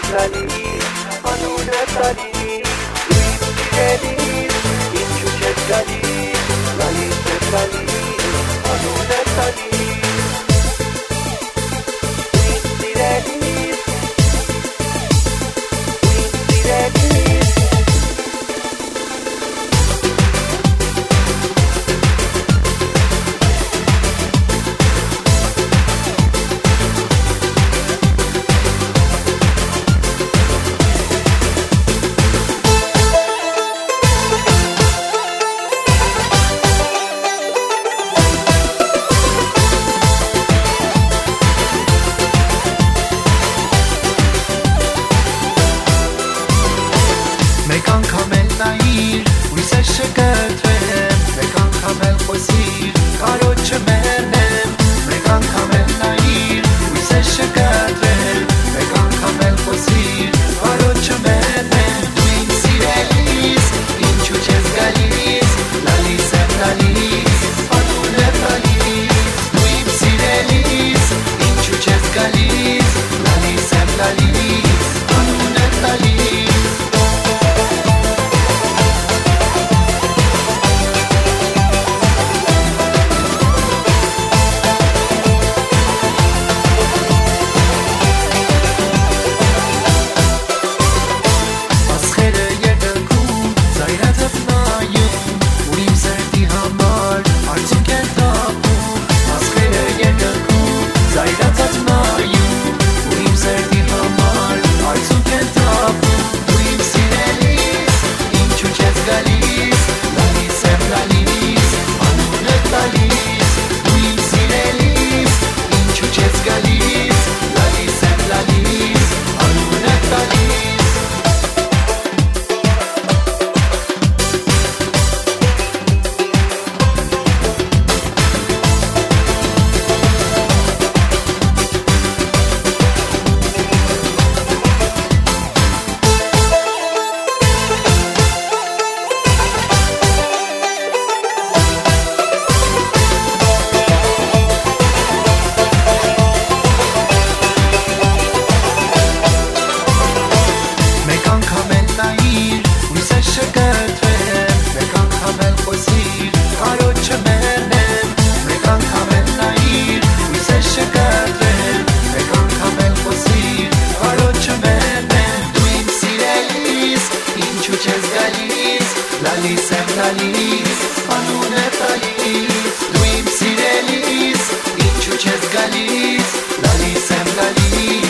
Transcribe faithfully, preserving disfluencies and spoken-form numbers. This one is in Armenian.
galis, anune galis, luim sirelis, inchuches galis, galis galis, anune galis, luim sirelis, luim sirelis. Մեկ անգամ էլ նայիր, ույսես չկտրեմ, մեկ անգամ էլ խոսիր, կարոտ չմեռնեմ, մեկ անգամ էլ նայիր, ույսես չկտրեմ, մեկ անգամ էլ խոսիր, կարոտ չմեռնեմ, դու ինձ սիրելիս, ինչու չես գալիս, լալիս եմ լալիս, անուն եմ լալիս, դու ինձ սիրելիս, ինչու չես գալիս, լալիս եմ լալիս, անուն եմ լալիս. Lalis em lalis, anune talis, duu im sirelis, inchu ches galis, lalis em lalis.